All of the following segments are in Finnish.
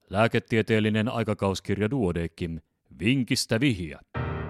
Lääketieteellinen aikakauskirja Duodeckim. Vinkistä vihja.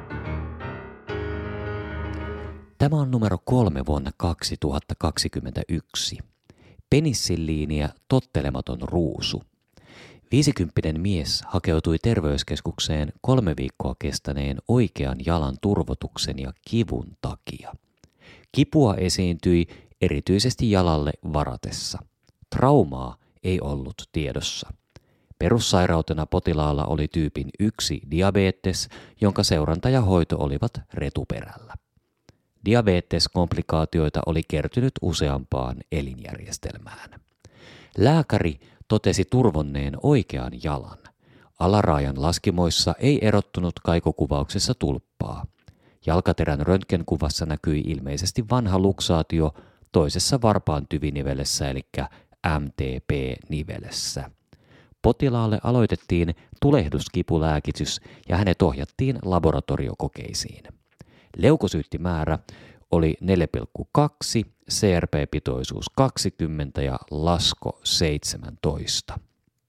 Tämä on numero 3 vuonna 2021. Penissilliiniä tottelematon ruusu. 50 mies hakeutui terveyskeskukseen 3 viikkoa kestäneen oikean jalan turvotuksen ja kivun takia. Kipua esiintyi erityisesti jalalle varatessa. Traumaa ei ollut tiedossa. Perussairautena potilaalla oli tyypin 1 diabetes, jonka seuranta ja hoito olivat retuperällä. Diabeteskomplikaatioita oli kertynyt useampaan elinjärjestelmään. Lääkäri totesi turvonneen oikean jalan. Alaraajan laskimoissa ei erottunut kaikokuvauksessa tulppaa. Jalkaterän röntgenkuvassa näkyi ilmeisesti vanha luksaatio toisessa varpaan tyvinivelessä eli MTP-nivelessä. Potilaalle aloitettiin tulehduskipulääkitys ja hänet ohjattiin laboratoriokokeisiin. Leukosyyttimäärä oli 4,2, CRP-pitoisuus 20 ja lasko 17.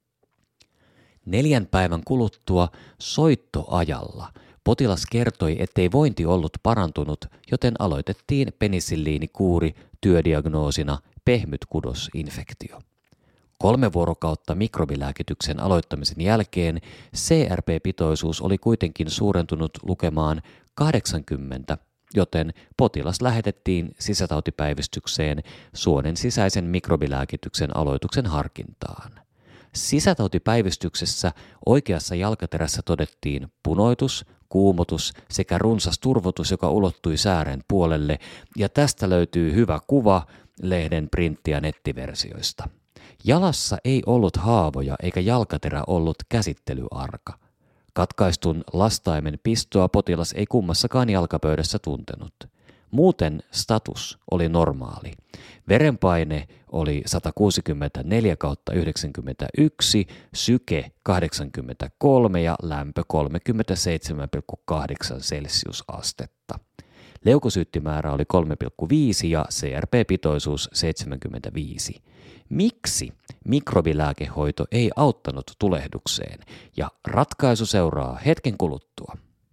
4 päivän kuluttua soittoajalla potilas kertoi, ettei vointi ollut parantunut, joten aloitettiin penissilliinikuuri työdiagnoosina pehmytkudosinfektio. 3 vuorokautta mikrobilääkityksen aloittamisen jälkeen CRP-pitoisuus oli kuitenkin suurentunut lukemaan 80, joten potilas lähetettiin sisätautipäivystykseen suonen sisäisen mikrobilääkityksen aloituksen harkintaan. Sisätautipäivystyksessä oikeassa jalkaterässä todettiin punoitus, kuumotus sekä runsas turvotus, joka ulottui säären puolelle, ja tästä löytyy hyvä kuva lehden printti- ja nettiversioista. Jalassa ei ollut haavoja eikä jalkaterä ollut käsittelyarka. Katkaistun lastaimen pistoa potilas ei kummassakaan jalkapöydässä tuntenut. Muuten status oli normaali. Verenpaine oli 164/91, syke 83 ja lämpö 37,8 celsiusastetta. Leukosyyttimäärä oli 3,5 ja CRP-pitoisuus 75. Miksi mikrobilääkehoito ei auttanut tulehdukseen? Ja ratkaisu seuraa hetken kuluttua.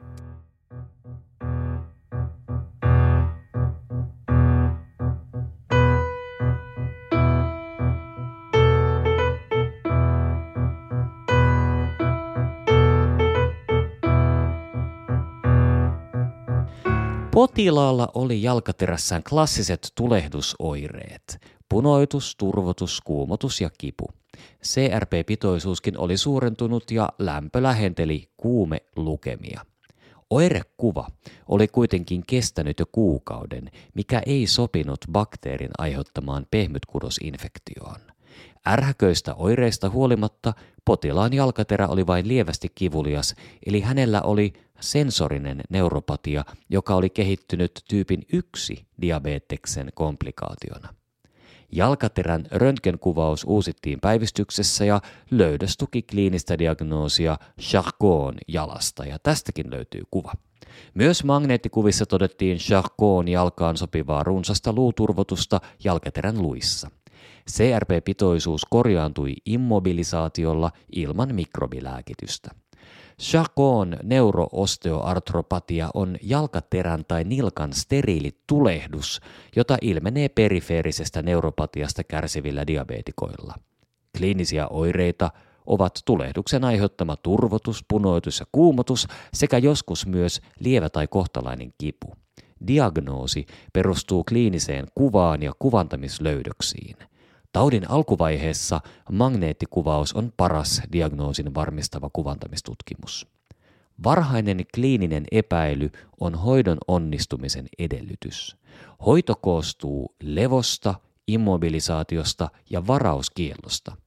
Potilaalla oli jalkaterässään klassiset tulehdusoireet: punoitus, turvotus, kuumotus ja kipu. CRP-pitoisuuskin oli suurentunut ja lämpö lähenteli kuumelukemia. Oirekuva oli kuitenkin kestänyt jo kuukauden, mikä ei sopinut bakteerin aiheuttamaan pehmytkudosinfektioon. Ärhäköistä oireista huolimatta potilaan jalkaterä oli vain lievästi kivulias, eli hänellä oli sensorinen neuropatia, joka oli kehittynyt tyypin 1 diabeteksen komplikaationa. Jalkaterän röntgenkuvaus uusittiin päivystyksessä ja löydös tuki kliinistä diagnoosia Charcot'n jalasta, ja tästäkin löytyy kuva. Myös magneettikuvissa todettiin Charcot'n jalkaan sopivaa runsasta luuturvotusta jalkaterän luissa. CRP-pitoisuus korjaantui immobilisaatiolla ilman mikrobilääkitystä. Charcot'n neuroosteoartropatia on jalkaterän tai nilkan steriili tulehdus, jota ilmenee perifeerisestä neuropatiasta kärsivillä diabeetikoilla. Kliinisiä oireita ovat tulehduksen aiheuttama turvotus, punoitus ja kuumotus sekä joskus myös lievä tai kohtalainen kipu. Diagnoosi perustuu kliiniseen kuvaan ja kuvantamislöydöksiin. Taudin alkuvaiheessa magneettikuvaus on paras diagnoosin varmistava kuvantamistutkimus. Varhainen kliininen epäily on hoidon onnistumisen edellytys. Hoito koostuu levosta, immobilisaatiosta ja varauskiellosta.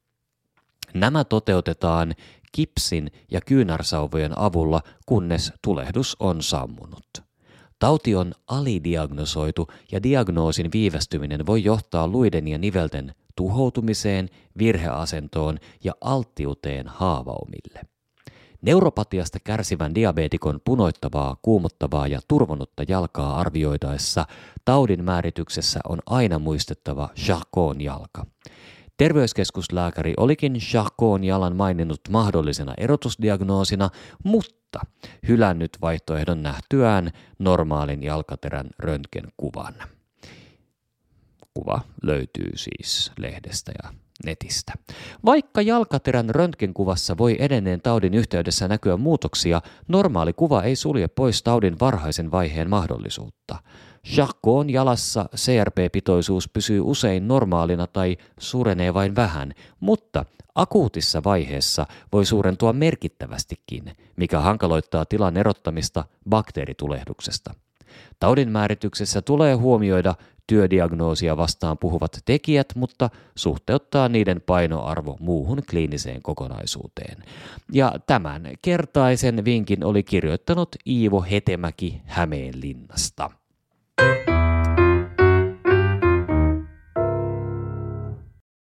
Nämä toteutetaan kipsin ja kyynärsauvojen avulla, kunnes tulehdus on sammunut. Tauti on alidiagnosoitu ja diagnoosin viivästyminen voi johtaa luiden ja nivelten tuhoutumiseen, virheasentoon ja alttiuteen haavaumille. Neuropatiasta kärsivän diabeetikon punoittavaa, kuumottavaa ja turvonnutta jalkaa arvioitaessa taudin määrityksessä on aina muistettava Charcot'n jalka. Terveyskeskuslääkäri olikin Charcot'n jalan maininnut mahdollisena erotusdiagnoosina, mutta hylännyt vaihtoehdon nähtyään normaalin jalkaterän röntgenkuvan. Kuva löytyy siis lehdestä ja netistä. Vaikka jalkaterän röntgenkuvassa voi edenneen taudin yhteydessä näkyä muutoksia, normaali kuva ei sulje pois taudin varhaisen vaiheen mahdollisuutta. Charcot'n jalassa CRP-pitoisuus pysyy usein normaalina tai suurenee vain vähän, mutta akuutissa vaiheessa voi suurentua merkittävästikin, mikä hankaloittaa tilan erottamista bakteeritulehduksesta. Taudin määrityksessä tulee huomioida työdiagnoosia vastaan puhuvat tekijät, mutta suhteuttaa niiden painoarvo muuhun kliiniseen kokonaisuuteen. Ja tämän kertaisen vinkin oli kirjoittanut Iivo Hetemäki Hämeenlinnasta.